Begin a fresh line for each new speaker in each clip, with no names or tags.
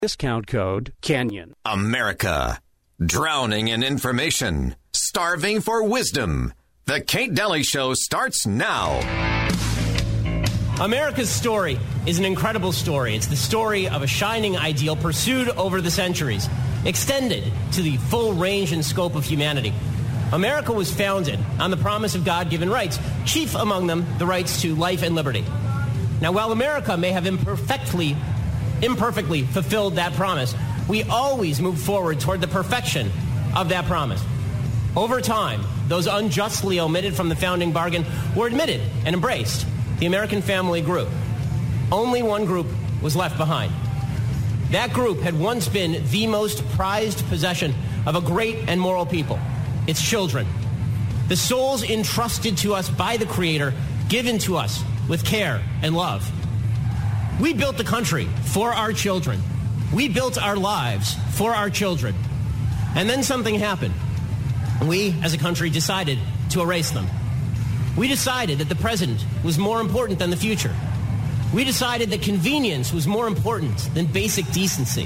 Discount code Kenyon.
America. Drowning in information. Starving for wisdom. The Kate Daly Show starts now.
America's story is an incredible story. It's the story of a shining ideal pursued over the centuries, extended to the full range and scope of humanity. America was founded on the promise of God-given rights, chief among them the rights to life and liberty. Now, while America may have imperfectly fulfilled that promise, we always move forward toward the perfection of that promise. Over time, those unjustly omitted from the founding bargain were admitted and embraced. The American family grew. Only one group was left behind. That group had once been the most prized possession of a great and moral people, its children. The souls entrusted to us by the Creator, given to us with care and love. We built the country for our children. We built our lives for our children. And then something happened. We, as a country, decided to erase them. We decided that the present was more important than the future. We decided that convenience was more important than basic decency.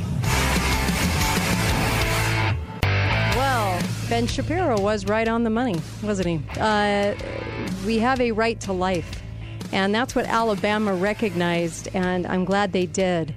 Well, Ben Shapiro was right on the money, wasn't he? We have a right to life. And that's what Alabama recognized, and I'm glad they did.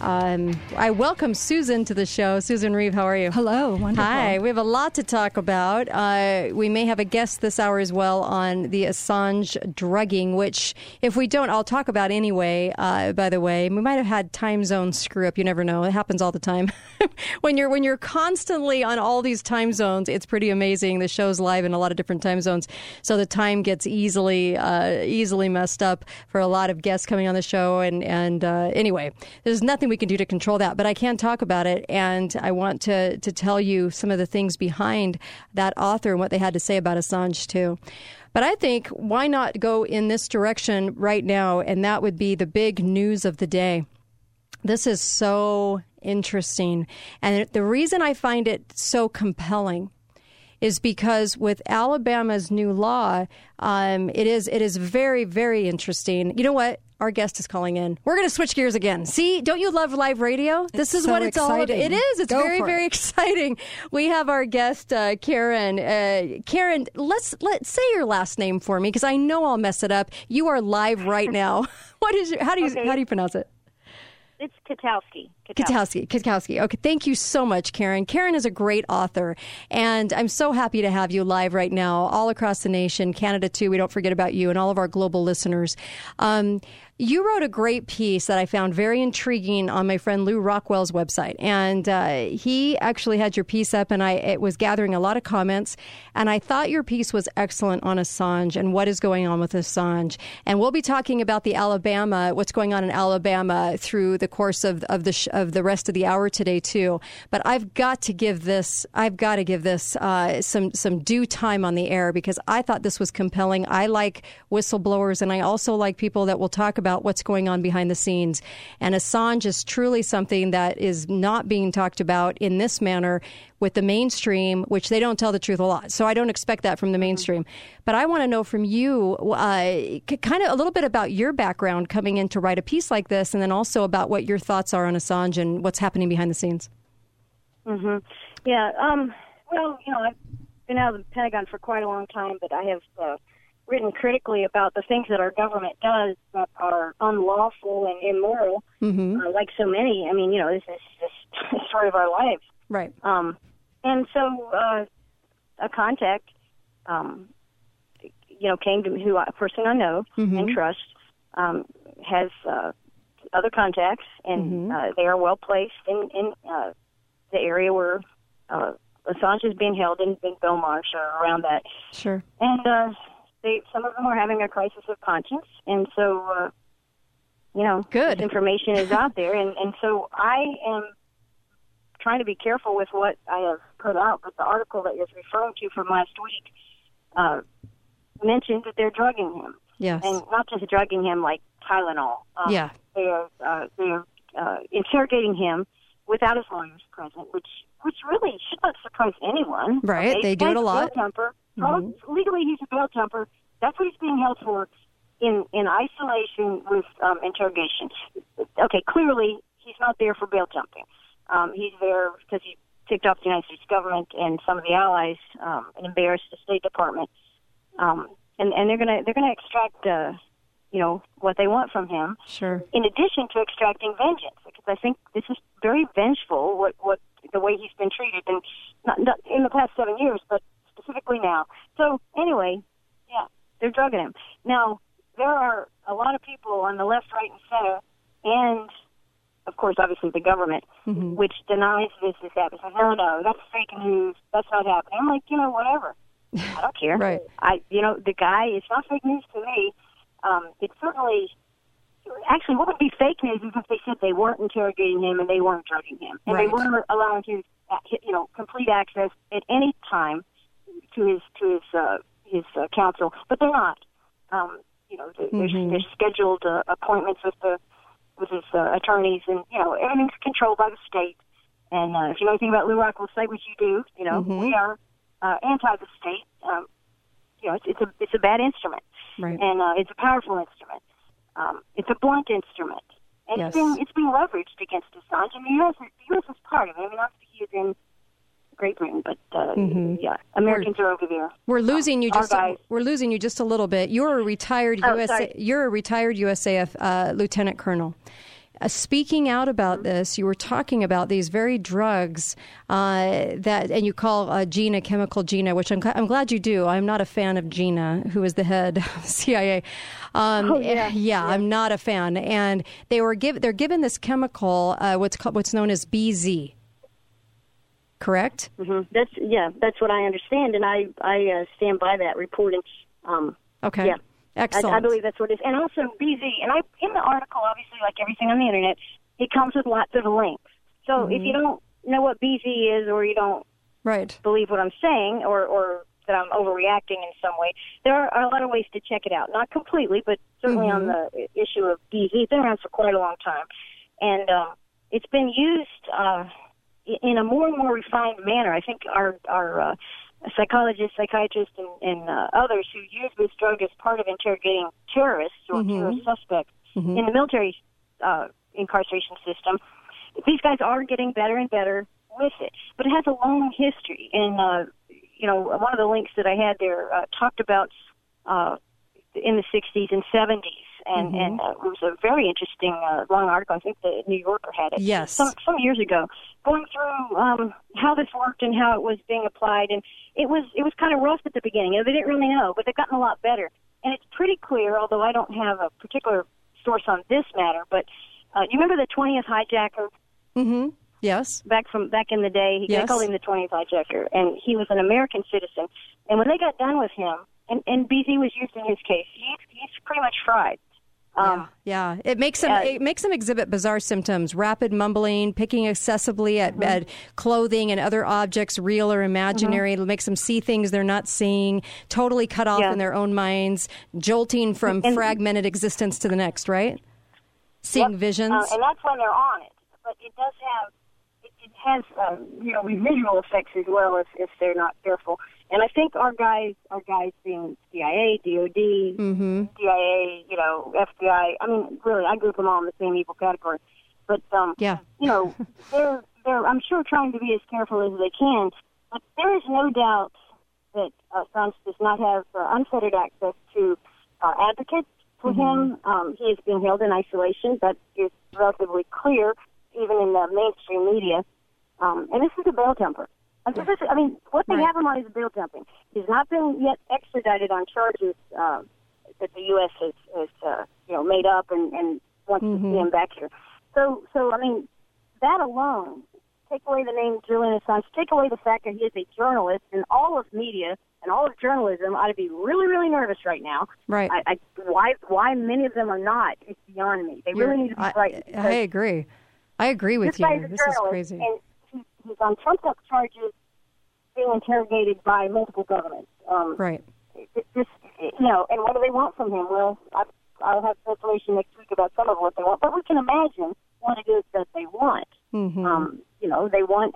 I welcome Susan to the show. Susan Reeve, how are you?
Hello, wonderful.
Hi, we have a lot to talk about. We may have a guest this hour as well on the Assange drugging, which if we don't, I'll talk about anyway, by the way. We might have had time zone screw up. You never know. It happens all the time. When you're constantly on all these time zones, it's pretty amazing. The show's live in a lot of different time zones, so the time gets easily messed up for a lot of guests coming on the show. And anyway, there's nothing we can do to control that, but I can talk about it, and I want to tell you some of the things behind that author and what they had to say about Assange too. But I think why not go in this direction right now, and that would be the big news of the day. This is so interesting, and the reason I find it so compelling is because with Alabama's new law, it is very, very interesting. You know what? Our guest is calling in. We're going to switch gears again. See, don't you love live radio? This is
so
what it's all about.
exciting.
It is. It's very, very exciting. We have our guest, Karen. Karen, let's say your last name for me because I know I'll mess it up. You are live right now. How do you pronounce it?
It's Katowski.
Katowski. Okay, thank you so much, Karen. Karen is a great author, and I'm so happy to have you live right now all across the nation, Canada too. We don't forget about you and all of our global listeners. You wrote a great piece that I found very intriguing on my friend Lou Rockwell's website, and he actually had your piece up, and it was gathering a lot of comments, and I thought your piece was excellent on Assange and what is going on with Assange. And we'll be talking about what's going on in Alabama through the course of the rest of the hour today too. But I've got to give this some due time on the air because I thought this was compelling. I like whistleblowers, and I also like people that will talk about what's going on behind the scenes. And Assange is truly something that is not being talked about in this manner with the mainstream, which they don't tell the truth a lot. So I don't expect that from the mainstream. But I want to know from you kind of a little bit about your background coming in to write a piece like this, and then also about what your thoughts are on Assange and what's happening behind the scenes.
Mm-hmm. Yeah. Well, I've been out of the Pentagon for quite a long time, but I have written critically about the things that our government does that are unlawful and immoral, like so many. I mean, this is just the story of our lives.
Right.
And so a contact, came to me, a person I know and trust, has other contacts, and they are well placed in the area where Assange is being held in Belmarsh or around that.
Sure.
And some of them are having a crisis of conscience, and so
good
this information is out there, and so I am trying to be careful with what I have put out, but the article that you're referring to from last week mentioned that they're drugging him.
Yes.
And not just drugging him like Tylenol.
Yeah.
They are interrogating him without his lawyers present, which really should not surprise anyone.
Right,
okay?
They do it a lot.
Legally, he's a bail jumper. That's what he's being held for in isolation with interrogations. Okay, clearly he's not there for bail jumping. He's there because he ticked off the United States government and some of the allies, and embarrassed the State Department. And they're gonna extract, what they want from him.
Sure.
In addition to extracting vengeance, because I think this is very vengeful. What the way he's been treated, and not in the past 7 years, but specifically now. So anyway, yeah, they're drugging him. Now there are a lot of people on the left, right, and center, and of course, obviously, the government, which denies this is happening. No, that's fake news. That's not happening. I'm like, whatever. I don't care.
Right.
The guy, it's not fake news to me. It's certainly, actually, what would be fake news is if they said they weren't interrogating him and they weren't drugging him. And they weren't allowing him, complete access at any time to his counsel. But they're not. There's scheduled appointments with his attorneys, and everything's controlled by the state. And if you know anything about Lew Rockwood's site, which you do, we are anti the state. It's a bad instrument,
right.
And it's a powerful instrument. It's a blunt instrument, and it's being leveraged against Assange. And the U.S. is part of it. I mean, obviously he is in Great Britain, but Americans are over there.
We're losing you just. We're losing you just a little bit. You're a retired USAF lieutenant colonel. Speaking out about this, you were talking about these very drugs and you call Gina Chemical Gina, which I'm glad you do. I'm not a fan of Gina, who is the head of CIA. I'm not a fan. And they're given this chemical, what's known as BZ. Correct?
Mm-hmm. That's what I understand, and I stand by that reporting.
Okay.
Yeah.
Excellent.
I believe that's what it is. And also BZ, and in the article, obviously, like everything on the internet, it comes with lots of links. So if you don't know what BZ is, or you don't believe what I'm saying, or that I'm overreacting in some way, there are a lot of ways to check it out. Not completely, but certainly on the issue of BZ. It's been around for quite a long time. And it's been used in a more and more refined manner. I think our psychologists, psychiatrists, and others who use this drug as part of interrogating terrorists or terrorist suspects in the military incarceration system, these guys are getting better and better with it. But it has a long history. And, one of the links that I had there talked about in the 60s and 70s. And it was a very interesting long article. I think the New Yorker had it.
Yes.
Some years ago, going through how this worked and how it was being applied. And it was kind of rough at the beginning. They didn't really know, but they've gotten a lot better. And it's pretty clear, although I don't have a particular source on this matter, but you remember the 20th hijacker?
Mm-hmm. Yes.
Back in the day, they called him the 20th hijacker, and he was an American citizen. And when they got done with him, and BZ was used in his case, he's pretty much fried.
It makes them exhibit bizarre symptoms: rapid mumbling, picking excessively at clothing and other objects, real or imaginary. It makes them see things they're not seeing, totally cut off in their own minds, jolting from fragmented existence to the next. Right? Seeing visions,
and that's when they're on it. But it does have has visual effects as well if they're not careful. And I think our guys being CIA, DOD, DIA, FBI. I mean, really, I group them all in the same evil category. But they're I'm sure trying to be as careful as they can. But there is no doubt that Assange does not have unfettered access to advocates for him. He is being held in isolation. That is relatively clear, even in the mainstream media. And this is a bail jumper. What they have him on is bail jumping. He's not been yet extradited on charges that the U.S. has made up and wants to see him back here. So that alone, take away the name Julian Assange, take away the fact that he is a journalist, and all of media and all of journalism ought to be really, really nervous right now.
Right.
Why many of them are not is beyond me. They really need to be frightened.
I agree. I agree with you. This is crazy.
And he's on trumped-up charges, being interrogated by multiple governments.
Right.
And what do they want from him? Well, I'll have information next week about some of what they want, but we can imagine what it is that they want. They want,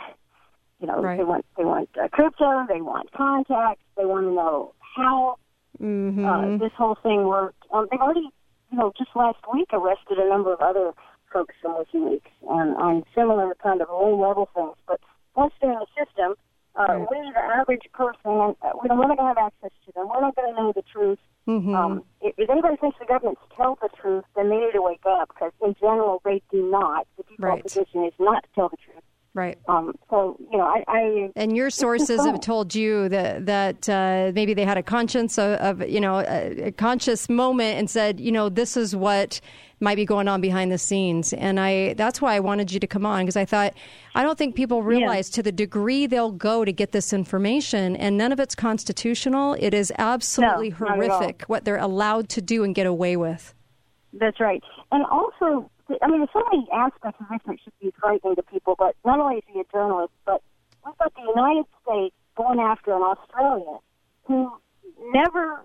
they want crypto, they want contacts, they want to know how this whole thing worked. They've already, just last week arrested a number of other folks from WikiLeaks and on similar kind of low-level things. But once they're in the system, we, the average person, we're not going to have access to them. We're not going to know the truth.
Mm-hmm.
If anybody thinks the government tells the truth, then they need to wake up, because in general they do not. The default position is not to tell the truth.
Right.
So, I
and your sources have told you that maybe they had a conscience of a conscious moment and said, this is what might be going on behind the scenes. And that's why I wanted you to come on, because I don't think people realize to the degree they'll go to get this information, and none of it's constitutional. It is absolutely horrific what they're allowed to do and get away with.
That's right. And also, there's so many aspects of this that should be frightening to people, but not only is he a journalist, but we've got the United States going after an Australian who never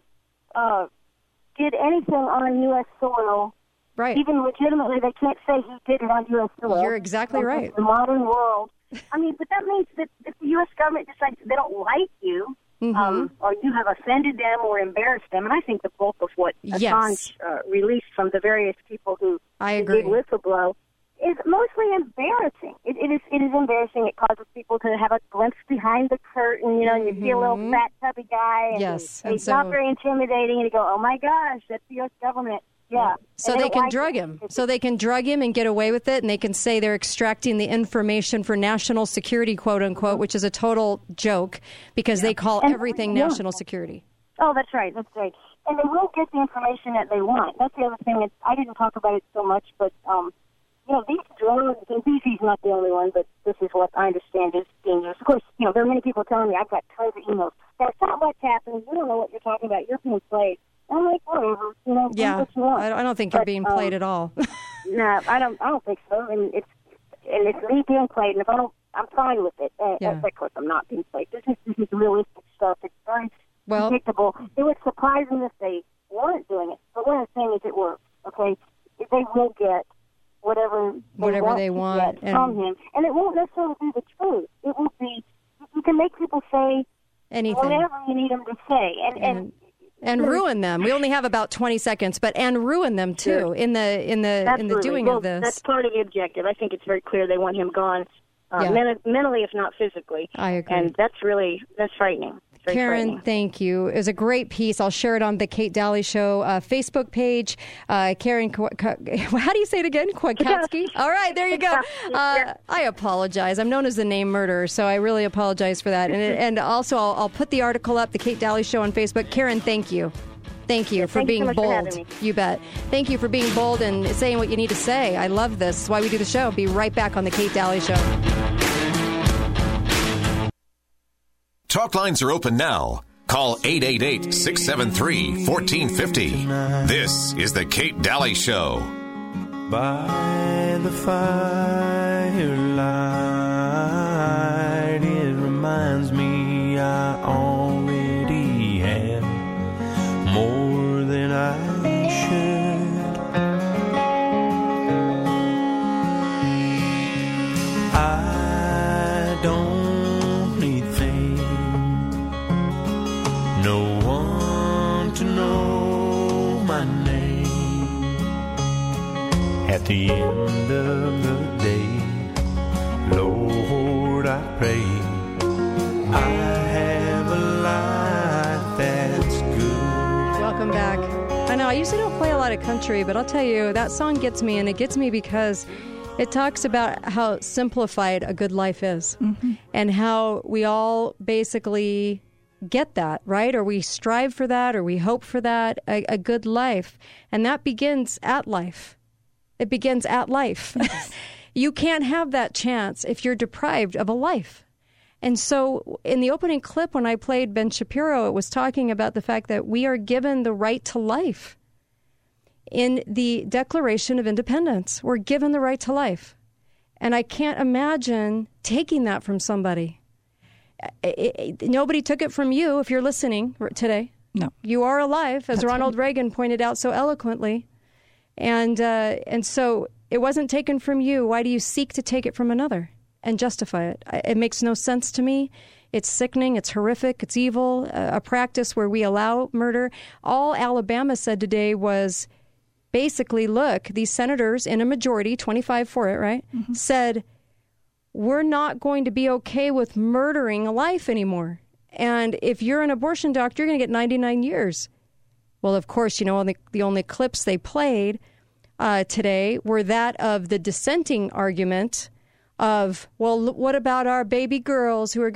did anything on U.S. soil.
Right.
Even legitimately, they can't say he did it on U.S. soil.
You're exactly right.
The modern world. But that means that if the U.S. government decides they don't like you, or you have offended them or embarrassed them, and I think the bulk of what Assange released from the various people who did whistleblow is mostly embarrassing. It is embarrassing. It causes people to have a glimpse behind the curtain. You see a little fat, tubby guy, and he's not very intimidating, and you go, oh my gosh, that's the U.S. government. Yeah.
So they can drug him. So they can drug him and get away with it, and they can say they're extracting the information for national security, quote unquote, which is a total joke because they call everything national security. Oh,
that's right. That's right. And they will get the information that they want. That's the other thing. I didn't talk about it so much, but these drones, and BC's not the only one, but this is what I understand is being used. Of course, there are many people telling me I've got tons of emails. That's not what's happening. You don't know what you're talking about. You're being played. I'm like, whatever, do what you want.
I don't think you're being played at all.
No, I don't think so. And it's me being played, and if I'm fine with it. Of course, I'm not being played. This is realistic stuff. It's very predictable. It would surprise me if they weren't doing it. But what I'm saying is it works. Okay, they will get whatever they want from him, and it won't necessarily be the truth. It will be, you can make people say anything, whatever you need them to say, and
ruin them. We only have about 20 seconds, and ruin them too in the doing of this.
That's part of the objective. I think it's very clear they want him gone, mentally, if not physically.
I agree,
and that's frightening.
Karen, thank you. It was a great piece. I'll share it on the Kate Daly Show Facebook page. Karen, how do you say it again? Kwiatkowski? All right, there you go. I apologize. I'm known as the name murderer, so I really apologize for that. And also, I'll put the article up, the Kate Daly Show on Facebook. Karen, thank you. Thank you for being bold. You bet. Thank you for being bold and saying what you need to say. I love this. It's why we do the show. Be right back on the Kate Daly Show.
Talk lines are open now. Call 888-673-1450. This is the Kate Daly Show.
By the firelight, it reminds me I already have more than I should. I don't need fame, no one to know my name. At the end of the day, Lord, I pray I have a life that's good.
Welcome back. I know I usually don't play a lot of country, but I'll tell you, that song gets me, and it gets me because it talks about how simplified a good life is, and how we all basically get that, right? Or we strive for that, or we hope for that, a good life. And that begins at life. It begins at life. Yes. You can't have that chance if you're deprived of a life. And so in the opening clip, when I played Ben Shapiro, it was talking about the fact that we are given the right to life. In the Declaration of Independence, we're given the right to life. And I can't imagine taking that from somebody. Nobody took it from you if you're listening today.
No.
You are alive, as
That's
Ronald
right.
Reagan pointed out so eloquently. And so it wasn't taken from you. Why do you seek to take it from another and justify it? It makes no sense to me. It's sickening. It's horrific. It's evil. A practice where we allow murder. All Alabama said today was, basically, look, these senators in a majority, 25 for it, right, said, we're not going to be okay with murdering a life anymore. And if you're an abortion doctor, you're going to get 99 years. Well, of course, the only clips they played today were that of the dissenting argument of, well, what about our baby girls who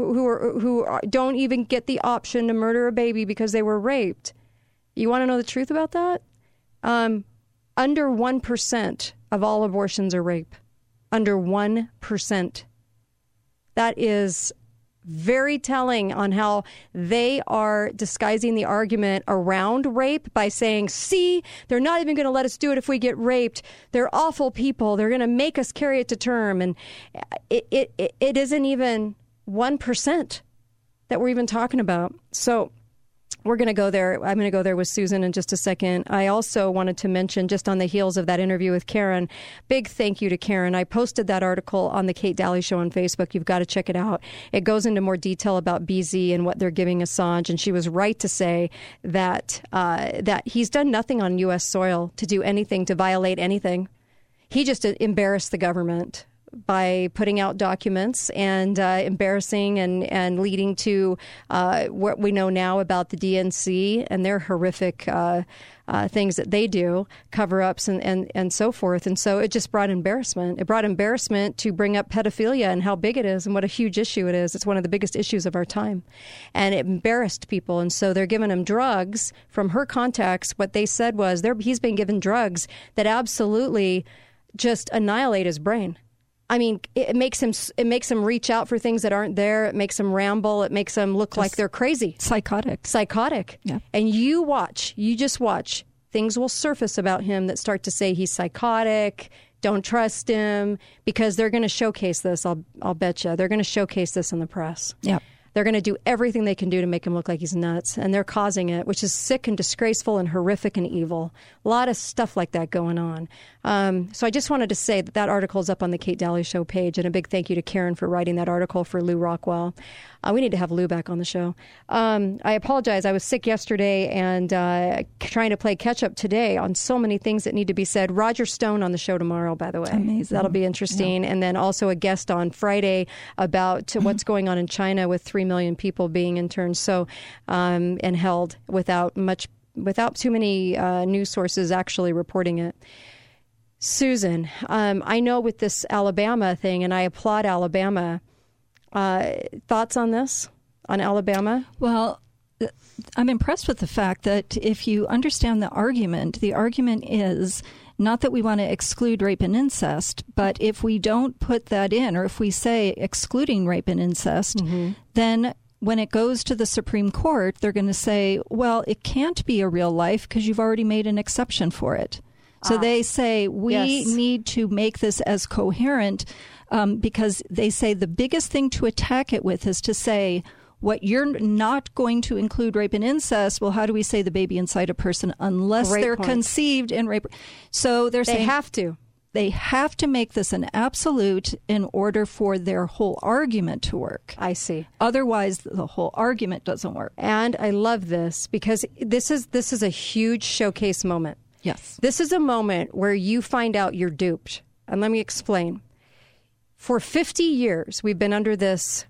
don't even get the option to murder a baby because they were raped? You want to know the truth about that? Under 1% of all abortions are rape. Under 1%. That is very telling on how they are disguising the argument around rape by saying, see, they're not even going to let us do it if we get raped. They're awful people. They're going to make us carry it to term. And it isn't even 1% that we're even talking about. So we're going to go there. I'm going to go there with Susan in just a second. I also wanted to mention, just on the heels of that interview with Karen, big thank you to Karen. I posted that article on the Kate Daly Show on Facebook. You've got to check it out. It goes into more detail about BZ and what they're giving Assange. And she was right to say that that he's done nothing on U.S. soil to do anything, to violate anything. He just embarrassed the government by putting out documents and embarrassing and leading to what we know now about the DNC and their horrific things that they do, cover-ups and so forth. And so it just brought embarrassment. It brought embarrassment to bring up pedophilia and how big it is and what a huge issue it is. It's one of the biggest issues of our time. And it embarrassed people. And so they're giving him drugs. From her contacts, what they said was he's been given drugs that absolutely just annihilate his brain. I mean, it makes him reach out for things that aren't there. It makes him ramble. It makes them look like they're crazy. Psychotic. Yeah. And you just watch. Things will surface about him that start to say he's psychotic. Don't trust him, because they're going to showcase this. I'll bet you. They're going to showcase this in the press. Yeah. They're going to do everything they can do to make him look like he's nuts, and they're causing it, which is sick and disgraceful and horrific and evil. A lot of stuff like that going on. So I just wanted to say that article is up on the Kate Daly Show page, and a big thank you to Karen for writing that article for Lou Rockwell. We need to have Lou back on the show. I apologize. I was sick yesterday and trying to play catch-up today on so many things that need to be said. Roger Stone on the show tomorrow, by the way. Amazing. That'll be interesting. Yeah. And then also a guest on Friday about what's going on in China with 3 million people being interned and held without too many news sources actually reporting it. Susan, I know with this Alabama thing, and I applaud Alabama. Thoughts on this, on Alabama?
Well, I'm impressed with the fact that if you understand the argument is not that we want to exclude rape and incest, but if we don't put that in, or if we say excluding rape and incest, then when it goes to the Supreme Court, they're going to say, well, it can't be a real life because you've already made an exception for it. So they say we need to make this as coherent because they say the biggest thing to attack it with is to say, what you're not going to include rape and incest, well, how do we say the baby inside a person unless they're conceived in rape? So they're saying they have to make this an absolute in order for their whole argument to work.
I see.
Otherwise, the whole argument doesn't work.
And I love this because this is a huge showcase moment.
Yes.
This is a moment where you find out you're duped. And let me explain. For 50 years, we've been under this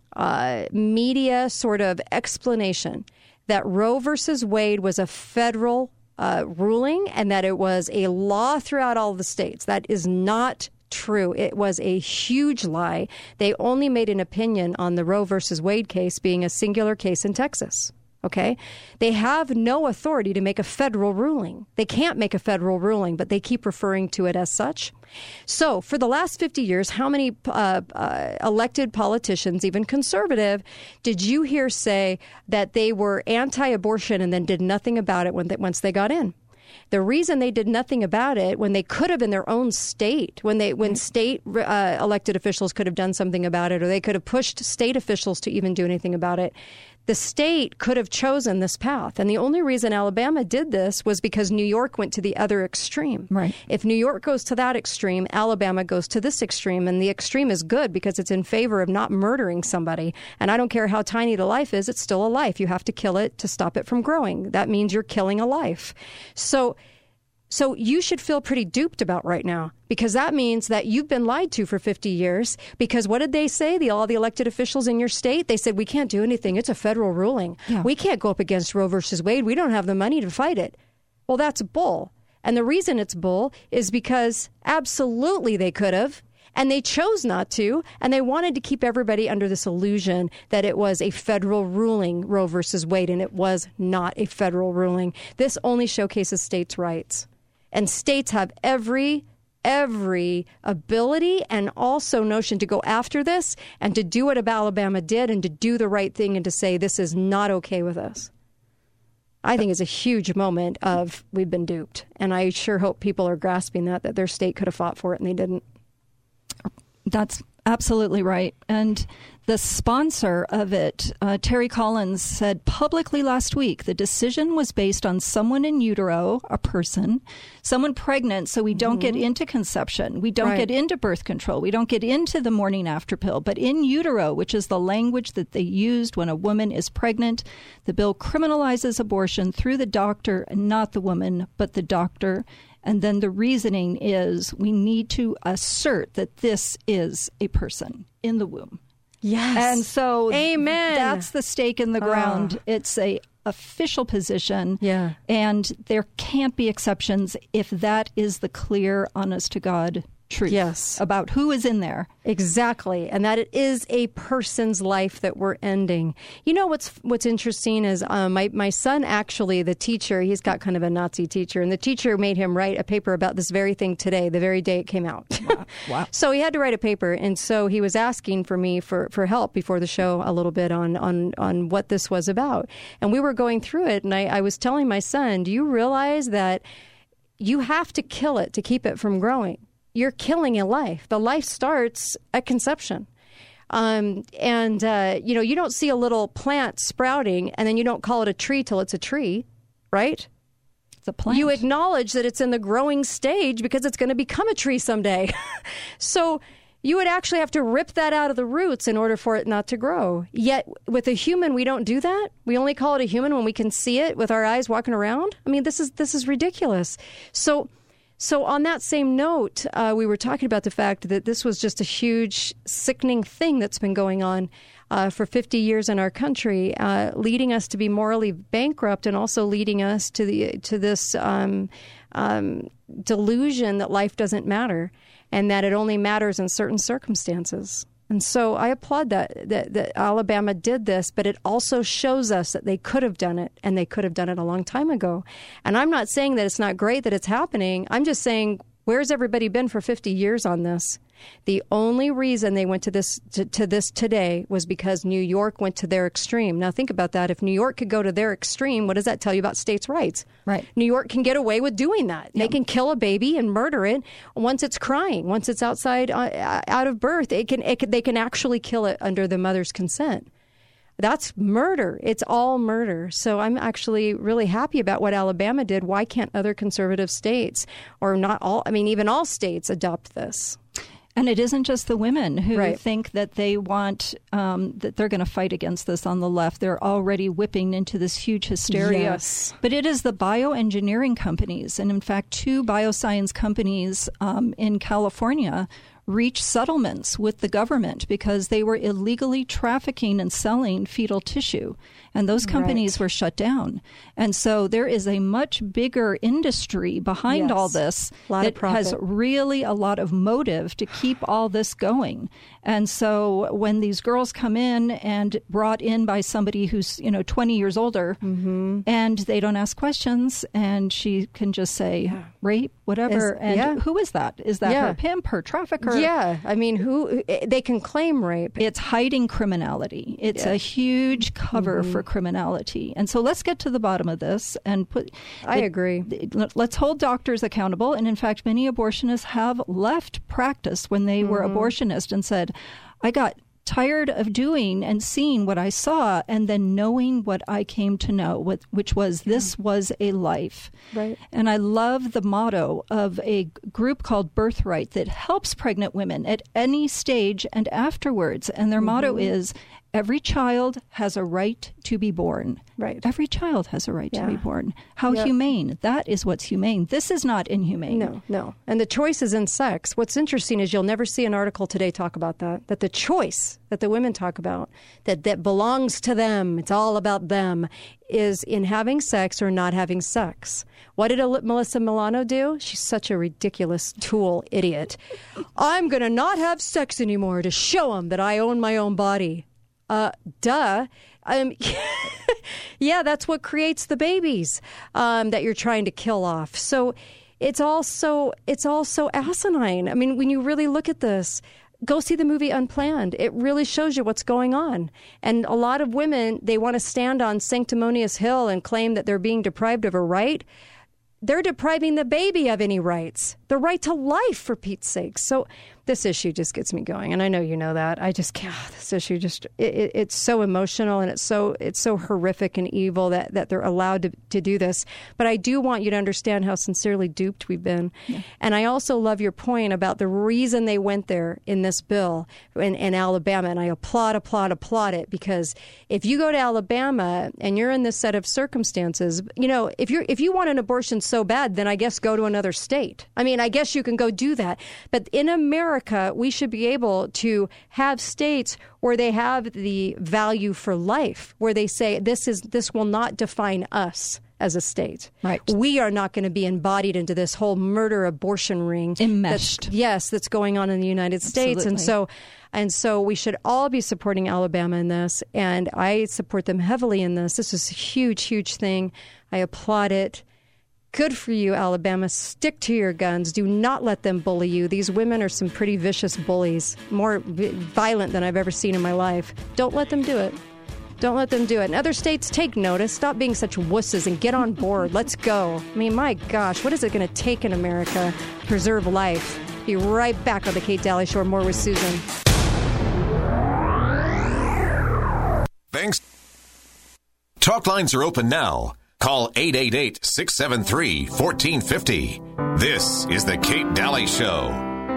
media sort of explanation that Roe versus Wade was a federal ruling and that it was a law throughout all the states. That is not true. It was a huge lie. They only made an opinion on the Roe versus Wade case being a singular case in Texas. Okay? They have no authority to make a federal ruling. They can't make a federal ruling, but they keep referring to it as such. So for the last 50 years, how many elected politicians, even conservative, did you hear say that they were anti-abortion and then did nothing about it once they got in? The reason they did nothing about it when they could have in their own state, when state elected officials could have done something about it, or they could have pushed state officials to even do anything about it, the state could have chosen this path. And the only reason Alabama did this was because New York went to the other extreme. Right. If New York goes to that extreme, Alabama goes to this extreme. And the extreme is good because it's in favor of not murdering somebody. And I don't care how tiny the life is, it's still a life. You have to kill it to stop it from growing. That means you're killing a life. So So you should feel pretty duped about right now, because that means that you've been lied to for 50 years. Because what did they say? All the elected officials in your state, they said, we can't do anything. It's a federal ruling.
Yeah.
We can't go up against Roe versus Wade. We don't have the money to fight it. Well, that's bull. And the reason it's bull is because absolutely they could have. And they chose not to, and they wanted to keep everybody under this illusion that it was a federal ruling, Roe versus Wade, and it was not a federal ruling. This only showcases states' rights. And states have every ability and also notion to go after this and to do what Alabama did and to do the right thing and to say this is not okay with us. I think it's a huge moment of we've been duped. And I sure hope people are grasping that their state could have fought for it and they didn't.
That's absolutely right. And the sponsor of it, Terry Collins, said publicly last week the decision was based on someone in utero, a person, someone pregnant, so we don't get into conception. We don't get into birth control. We don't get into the morning after pill. But in utero, which is the language that they used when a woman is pregnant, the bill criminalizes abortion through the doctor, not the woman, but the doctor. And then the reasoning is we need to assert that this is a person in the womb.
Yes.
And so
Amen.
That's the stake in the ground. It's a official position.
Yeah.
And there can't be exceptions if that is the clear, honest to God truth about who is in there.
Exactly. And that it is a person's life that we're ending. You know what's interesting is my son, actually, the teacher, he's got kind of a Nazi teacher, and the teacher made him write a paper about this very thing today, the very day it came out.
Wow.
So he had to write a paper, and so he was asking for me for help before the show a little bit on what this was about. And we were going through it, and I was telling my son, do you realize that you have to kill it to keep it from growing? You're killing a life. The life starts at conception. You don't see a little plant sprouting and then you don't call it a tree till it's a tree, right?
It's a plant.
You acknowledge that it's in the growing stage because it's going to become a tree someday. So you would actually have to rip that out of the roots in order for it not to grow. Yet with a human, we don't do that. We only call it a human when we can see it with our eyes walking around. I mean, this is ridiculous. So on that same note, we were talking about the fact that this was just a huge, sickening thing that's been going on for 50 years in our country, leading us to be morally bankrupt and also leading us to this delusion that life doesn't matter and that it only matters in certain circumstances. And so I applaud that Alabama did this, but it also shows us that they could have done it, and they could have done it a long time ago. And I'm not saying that it's not great that it's happening. I'm just saying, where's everybody been for 50 years on this? The only reason they went to this today was because New York went to their extreme. Now think about that. If New York could go to their extreme, what does that tell you about states' rights?
Right.
New York can get away with doing that. They can kill a baby and murder it once it's crying, once it's outside out of birth. They can actually kill it under the mother's consent. That's murder. It's all murder. So I'm actually really happy about what Alabama did. Why can't other conservative states, or not all, I mean, even all states, adopt this?
And it isn't just the women who think that they want, that they're going to fight against this on the left. They're already whipping into this huge hysteria.
Yes.
But it is the bioengineering companies. And in fact, 2 bioscience companies in California reached settlements with the government because they were illegally trafficking and selling fetal tissue. And those companies were shut down. And so there is a much bigger industry behind all this that has really a lot of motive to keep all this going. And so when these girls come in and brought in by somebody who's, 20 years older, and they don't ask questions, and she can just say rape, whatever. Who is that? Is that her pimp, her trafficker?
Yeah. I mean, they can claim rape.
It's hiding criminality. It's a huge cover for criminality. And so let's get to the bottom of this and
I agree.
Let's hold doctors accountable. And in fact, many abortionists have left practice when they were abortionists and said, I got tired of doing and seeing what I saw and then knowing what I came to know, which was this was a life.
Right.
And I love the motto of a group called Birthright that helps pregnant women at any stage and afterwards. And their motto is, every child has a right to be born.
Right.
Every child has a right to be born. How
Yep.
humane. That is what's humane. This is not inhumane.
No. And the choice is in sex. What's interesting is you'll never see an article today talk about that the choice that the women talk about, that belongs to them, it's all about them, is in having sex or not having sex. What did Melissa Milano do? She's such a ridiculous tool idiot. I'm going to not have sex anymore to show them that I own my own body. Duh. Yeah, that's what creates the babies that you're trying to kill off. So it's also asinine. I mean, when you really look at this, go see the movie Unplanned. It really shows you what's going on. And a lot of women, they want to stand on Sanctimonious Hill and claim that they're being deprived of a right. They're depriving the baby of any rights, the right to life, for Pete's sake. So this issue just gets me going, and I know you know that. I just can't. This issue just it's so emotional, and it's so horrific and evil that they're allowed to do this. But I do want you to understand how sincerely duped we've been. Yeah. And I also love your point about the reason they went there in this bill in Alabama, and I applaud it, because if you go to Alabama and you're in this set of circumstances, you know, if you want an abortion so bad, then I guess go to another state. I mean, I guess you can go do that. But in America, we should be able to have states where they have the value for life, where they say this will not define us as a state.
Right.
We are not going to be embodied into this whole murder abortion ring.
Enmeshed.
That's going on in the United States.
Absolutely.
And so we should all be supporting Alabama in this, and I support them heavily in this. This is a huge, huge thing. I applaud it. Good for you, Alabama. Stick to your guns. Do not let them bully you. These women are some pretty vicious bullies, more violent than I've ever seen in my life. Don't let them do it. Don't let them do it. And other states, take notice. Stop being such wusses and get on board. Let's go. I mean, my gosh, what is it going to take in America to preserve life? Be right back on the Kate Daly Show. More with Susan.
Thanks. Talk lines are open now. Call 888-673-1450. This is the Kate Daly Show.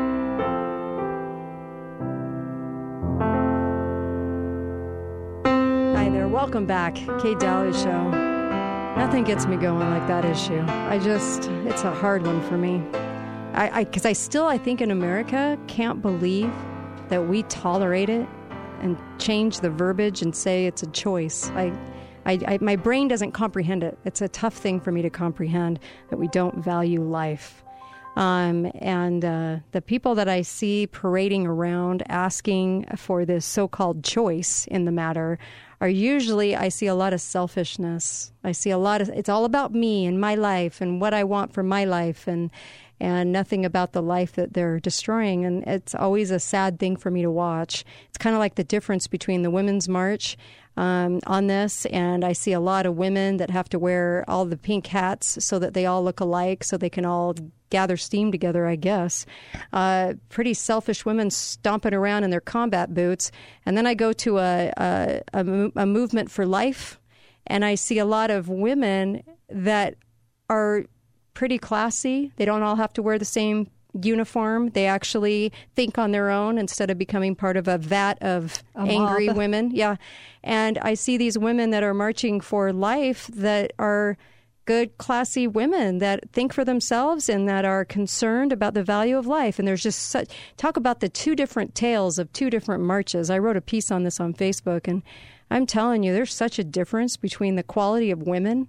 Hi there. Welcome back. Kate Daly Show. Nothing gets me going like that issue. It's a hard one for me. Because I think in America can't believe that we tolerate it and change the verbiage and say it's a choice. My brain doesn't comprehend it. It's a tough thing for me to comprehend that we don't value life. And the people that I see parading around asking for this so-called choice in the matter are usually, I see a lot of selfishness. I see it's all about me and my life and what I want for my life and nothing about the life that they're destroying. And it's always a sad thing for me to watch. It's kind of like the difference between the Women's March on this, and I see a lot of women that have to wear all the pink hats so that they all look alike, so they can all gather steam together, I guess. Pretty selfish women stomping around in their combat boots. And then I go to a movement for life, and I see a lot of women that are pretty classy. They don't all have to wear the same uniform. They actually think on their own instead of becoming part of a vat of angry women. Yeah. And I see these women that are marching for life that are good, classy women that think for themselves and that are concerned about the value of life. And there's just talk about the two different tales of two different marches. I wrote a piece on this on Facebook, and I'm telling you, there's such a difference between the quality of women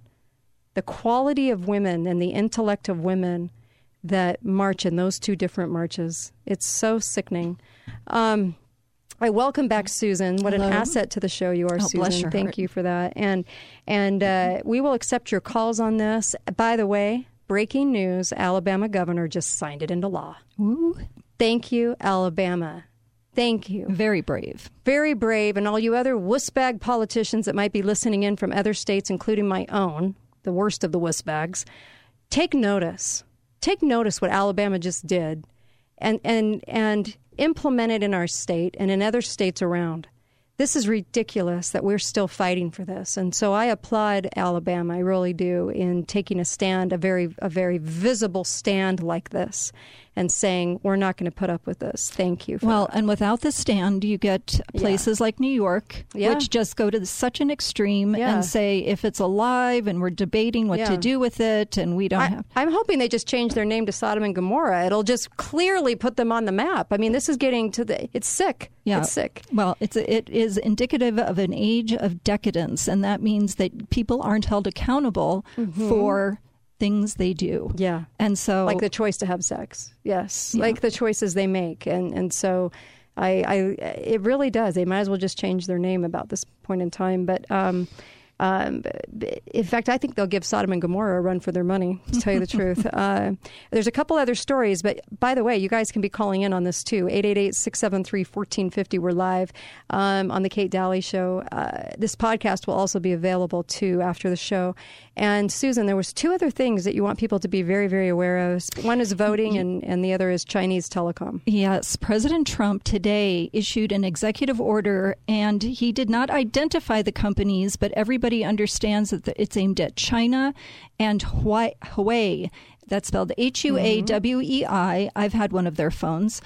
and the intellect of women that march in those two different marches. It's so sickening. I welcome back Susan. What
Hello.
An asset to the show you are, Susan.
Bless your
Thank
heart.
you for that. And we will accept your calls on this. By the way, breaking news, Alabama governor just signed it into law.
Ooh.
Thank you, Alabama. Thank you.
Very brave.
Very brave. And all you other wussbag politicians that might be listening in from other states, including my own, the worst of the wussbags, take notice. Take notice what Alabama just did and implement it in our state and in other states around. This is ridiculous that we're still fighting for this. And so I applaud Alabama, I really do, in taking a stand, a very visible stand like this. and saying, we're not going to put up with this. Thank you.
Well, and without the stand, you get places like New York, which just go to such an extreme and say, if it's alive and we're debating what to do with it, and we don't have...
I'm hoping they just change their name to Sodom and Gomorrah. It'll just clearly put them on the map. I mean, this is getting to the... It's sick.
Yeah.
It's sick.
Well, it is indicative of an age of decadence, and that means that people aren't held accountable for things they do.
Yeah.
And so...
Like the choice to have sex. Yes. Yeah. Like the choices they make. And so it really does. They might as well just change their name about this point in time. But in fact, I think they'll give Sodom and Gomorrah a run for their money, to tell you the truth. There's a couple other stories, but by the way, you guys can be calling in on this too. 888-673-1450. We're live on the Kate Daly Show. This podcast will also be available too after the show. And Susan, there was two other things that you want people to be very, very aware of. One is voting, and the other is Chinese telecom.
Yes, President Trump today issued an executive order, and he did not identify the companies, but everybody understands that it's aimed at China and Huawei. That's spelled Huawei. I've had one of their phones.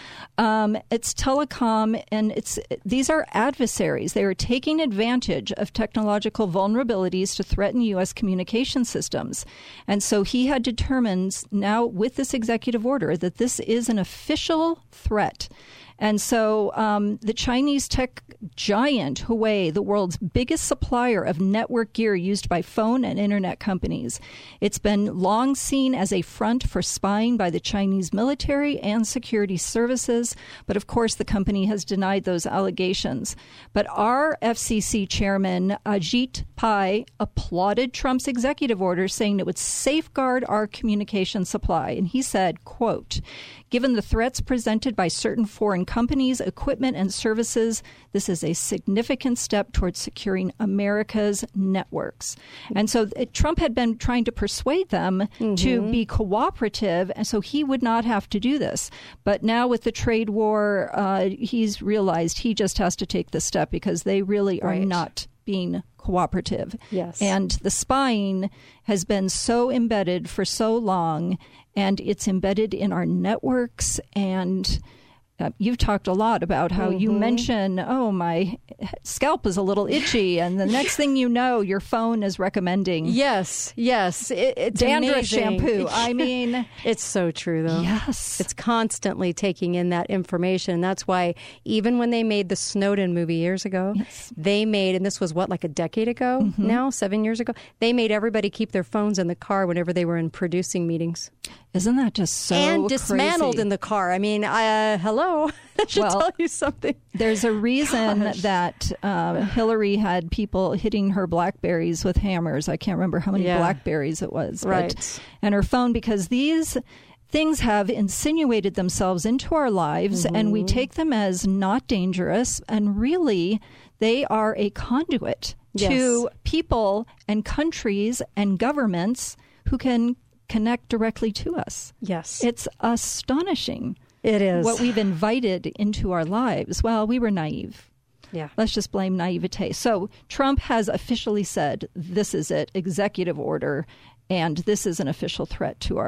It's telecom, and these are adversaries. They are taking advantage of technological vulnerabilities to threaten U.S. communication systems. And so he had determined now with this executive order that this is an official threat. And so the Chinese tech giant Huawei, the world's biggest supplier of network gear used by phone and internet companies, it's been long seen as a front for spying by the Chinese military and security services. But of course, the company has denied those allegations. But our FCC chairman, Ajit Pai, applauded Trump's executive order, saying it would safeguard our communication supply. And he said, quote, "Given the threats presented by certain foreign companies, equipment, and services, this is a significant step towards securing America's networks." And so Trump had been trying to persuade them to be cooperative, and so he would not have to do this. But now with the trade war, he's realized he just has to take this step because they really are not being cooperative.
Yes.
And the spying has been so embedded for so long, and it's embedded in our networks. And you've talked a lot about how you mention, oh, my scalp is a little itchy, and the next thing you know, your phone is recommending.
Yes. It's
dandruff
amazing.
shampoo. I mean,
it's so true, though.
Yes.
It's constantly taking in that information. That's why even when they made the Snowden movie years ago, they made, and this was like a decade ago now, 7 years ago, they made everybody keep their phones in the car whenever they were in producing meetings.
Isn't that just so
And dismantled
crazy?
In the car. I mean, hello. That should tell you something.
There's a reason that Hillary had people hitting her Blackberries with hammers. I can't remember how many Blackberries it was.
Right.
And her phone, because these things have insinuated themselves into our lives, and we take them as not dangerous, and really they are a conduit to people and countries and governments who can connect directly to us.
Yes.
It's astonishing.
It is.
What we've invited into our lives. Well, we were naive.
Yeah.
Let's just blame naivete. So Trump has officially said, this is it, executive order, and this is an official threat to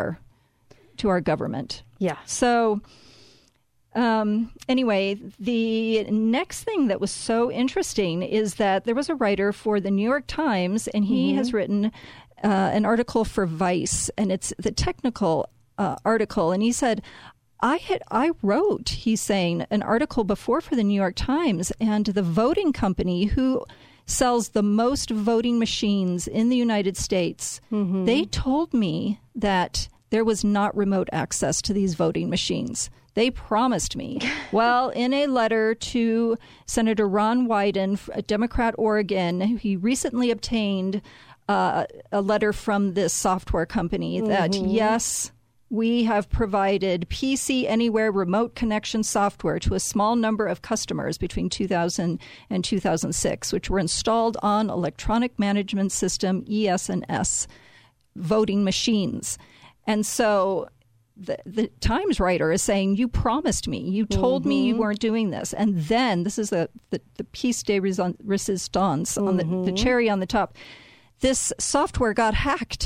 our government.
Yeah.
So anyway, the next thing that was so interesting is that there was a writer for the New York Times, and he has written an article for Vice, and it's the technical article, and he said, I wrote, he's saying, an article before for the New York Times, and the voting company who sells the most voting machines in the United States, they told me that there was not remote access to these voting machines. They promised me. Well, in a letter to Senator Ron Wyden, a Democrat, Oregon, he recently obtained a letter from this software company that, yes, we have provided PC Anywhere remote connection software to a small number of customers between 2000 and 2006, which were installed on Electronic Management System, ES&S, voting machines. And so the Times writer is saying, you promised me, you told me you weren't doing this. And then, this is the piece de resistance, on the cherry on the top, this software got hacked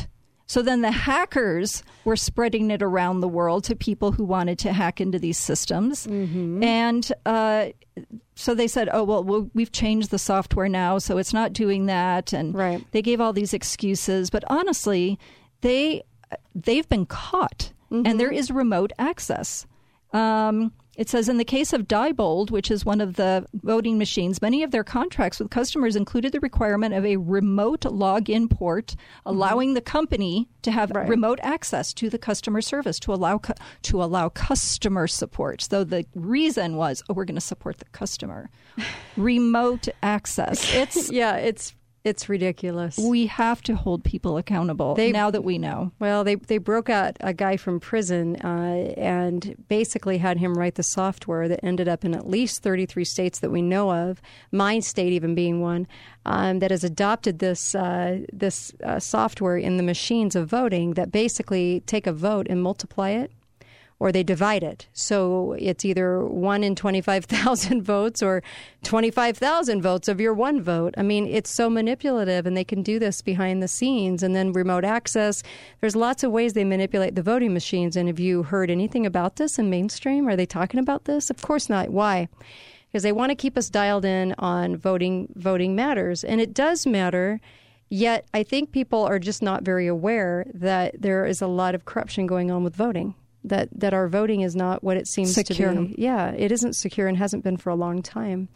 So then the hackers were spreading it around the world to people who wanted to hack into these systems. And so they said, oh, well, we've changed the software now, so it's not doing that. And they gave all these excuses. But honestly, they've been caught, and there is remote access. It says, in the case of Diebold, which is one of the voting machines, many of their contracts with customers included the requirement of a remote login port, allowing the company to have remote access to the customer service, to allow customer support. So the reason was, we're going to support the customer. Remote access.
It's ridiculous.
We have to hold people accountable now that we know.
Well, they broke out a guy from prison and basically had him write the software that ended up in at least 33 states that we know of, my state even being one, that has adopted this software in the machines of voting that basically take a vote and multiply it, or they divide it. So it's either 1 in 25,000 votes or 25,000 votes of your one vote. I mean, it's so manipulative, and they can do this behind the scenes. And then remote access. There's lots of ways they manipulate the voting machines. And have you heard anything about this in mainstream? Are they talking about this? Of course not. Why? Because they want to keep us dialed in on voting matters. And it does matter. Yet I think people are just not very aware that there is a lot of corruption going on with voting. That our voting is not what it seems
secure.
To be. Yeah, it isn't secure and hasn't been for a long time.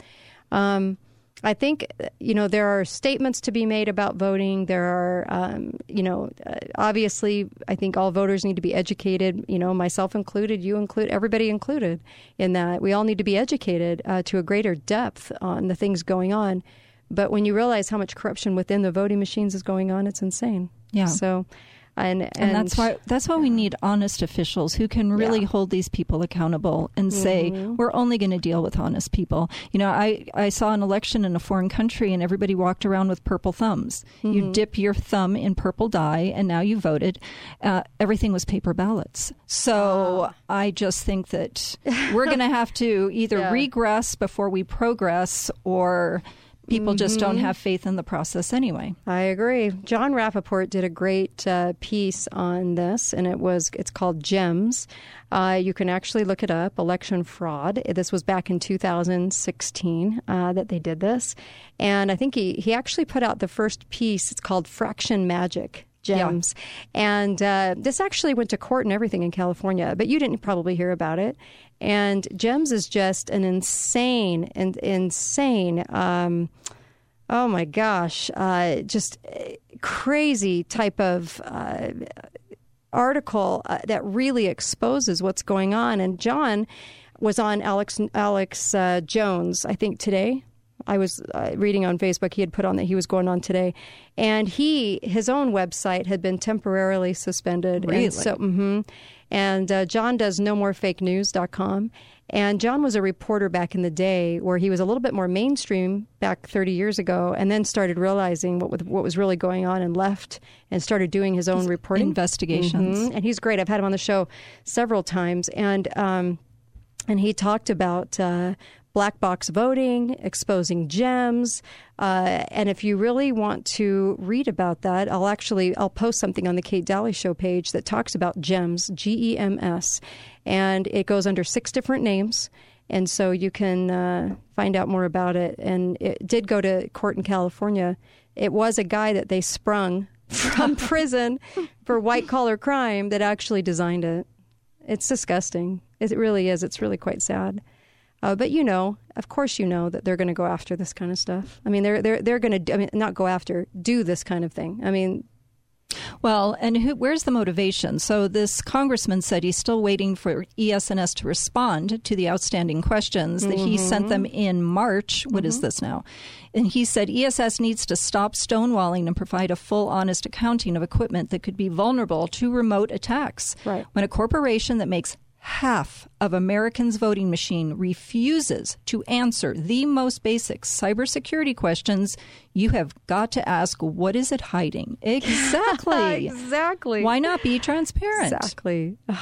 I think, there are statements to be made about voting. There are, obviously, I think all voters need to be educated, myself included, you included, everybody included in that. We all need to be educated to a greater depth on the things going on. But when you realize how much corruption within the voting machines is going on, it's insane. Yeah. So... And
that's why we need honest officials who can really hold these people accountable and say, we're only going to deal with honest people. I saw an election in a foreign country and everybody walked around with purple thumbs. You dip your thumb in purple dye and now you voted. Everything was paper ballots. So I just think that we're going to have to either regress before we progress, or people just don't have faith in the process anyway. I
agree. John Rappaport did a great piece on this, and it's called GEMS. You can actually look it up, election fraud. This was back in 2016 that they did this. And I think he actually put out the first piece. It's called Fraction Magic. GEMS. Yeah. And this actually went to court and everything in California, but you didn't probably hear about it. And GEMS is just an insane, oh my gosh, just crazy type of article that really exposes what's going on. And John was on Alex Jones, I think, today. I was reading on Facebook, he had put on that he was going on today. And his own website had been temporarily suspended.
Really?
And so, And John does nomorefakenews.com. And John was a reporter back in the day where he was a little bit more mainstream back 30 years ago, and then started realizing what was really going on and left and started doing his own reporting.
Investigations.
And he's great. I've had him on the show several times. And he talked about black box voting, exposing GEMS. And if you really want to read about that, I'll post something on the Kate Daly Show page that talks about GEMS, GEMS. And it goes under 6 different names. And so you can find out more about it. And it did go to court in California. It was a guy that they sprung from prison for white-collar crime that actually designed it. It's disgusting. It really is. It's really quite sad. But of course that they're going to go after this kind of stuff. I mean, they're going to, not go after, do this kind of thing. I mean,
well, and where's the motivation? So this congressman said he's still waiting for ES&S to respond to the outstanding questions that he sent them in March. What is this now? And he said ES&S needs to stop stonewalling and provide a full, honest accounting of equipment that could be vulnerable to remote attacks.
Right.
When a corporation that makes half of Americans' voting machine refuses to answer the most basic cybersecurity questions, you have got to ask, what is it hiding? Exactly.
Exactly.
Why not be transparent?
Exactly. Oh, my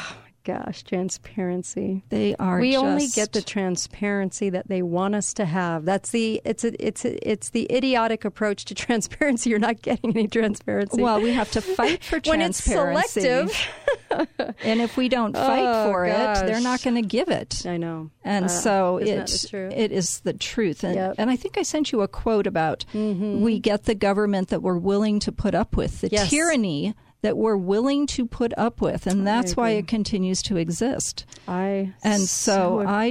gosh, transparency.
They are.
We only get the transparency that they want us to have. That's it's the idiotic approach to transparency. You're not getting any transparency.
Well, we have to fight for
when it's
transparency.
selective.
And if we don't fight for it, they're not going to give it.
I know.
And so
it
is the truth. And,
Yep.
and I think I sent you a quote about we get the government that we're willing to put up with, the tyranny that we're willing to put up with, and that's why it continues to exist. I know. Quite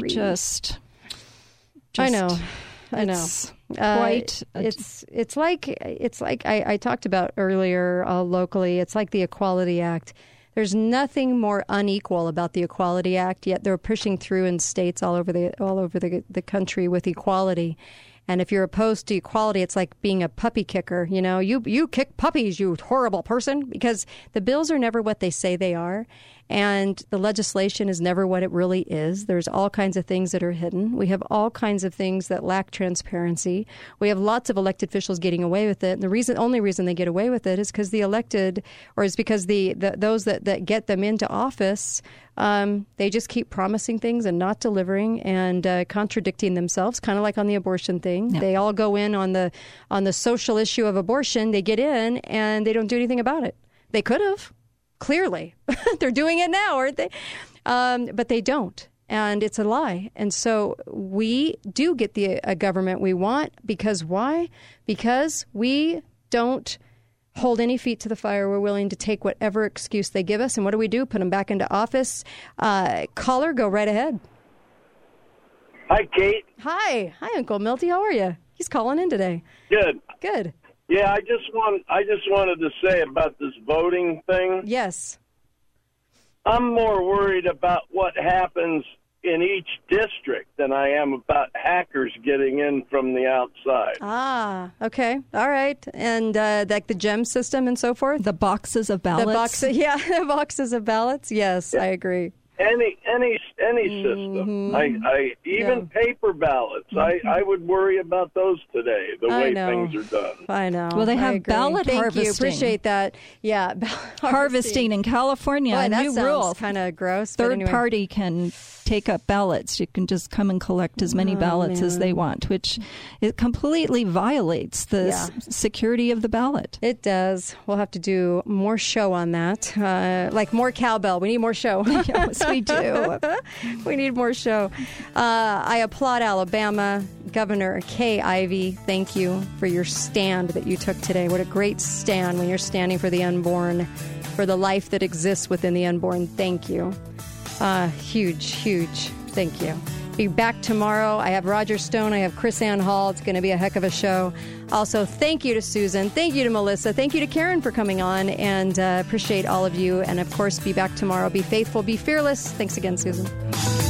it's like I talked about earlier locally. It's like the Equality Act. There's nothing more unequal about the Equality Act, yet they're pushing through in states all over the country with equality. And if you're opposed to equality, it's like being a puppy kicker. You know, you kick puppies, you horrible person, because the bills are never what they say they are. And the legislation is never what it really is. There's all kinds of things that are hidden. We have all kinds of things that lack transparency. We have lots of elected officials getting away with it. And the only reason they get away with it is because those that get them into office, they just keep promising things and not delivering and contradicting themselves, kind of like on the abortion thing. Yeah. They all go in on the social issue of abortion. They get in and they don't do anything about it. They could have. Clearly, they're doing it now, aren't they? But they don't, and it's a lie. And so we do get a government we want, because why? Because we don't hold any feet to the fire. We're willing to take whatever excuse they give us. And what do? Put them back into office. Caller, go right ahead.
Hi, Kate.
Hi, Uncle Milty. How are you? He's calling in today. Good.
Yeah, I just wanted to say about this voting thing.
Yes.
I'm more worried about what happens in each district than I am about hackers getting in from the outside.
Ah, okay. All right. And like the GEM system and so forth?
The boxes of ballots?
The boxes of ballots. Yes, yeah. I agree.
Any system. Even paper ballots. I would worry about those today, the way things are done.
I know.
Well, they have ballot harvesting.
Thank you. Appreciate that. Yeah,
harvesting in California.
Boy,
a new rule.
Kind of gross.
Third party can take up ballots. You can just come and collect as many ballots as they want, which it completely violates the security of the ballot.
It does. We'll have to do more show on that. Like more cowbell. We need more show.
Yes, we do.
We need more show. I applaud Alabama. Governor Kay Ivey, thank you for your stand that you took today. What a great stand when you're standing for the unborn, for the life that exists within the unborn. Thank you. Huge thank you. Be back tomorrow. I have Roger Stone. I have Chris Ann Hall. It's going to be a heck of a show. Also, thank you to Susan. Thank you to Melissa. Thank you to Karen for coming on, and appreciate all of you. And, of course, be back tomorrow. Be faithful. Be fearless. Thanks again, Susan.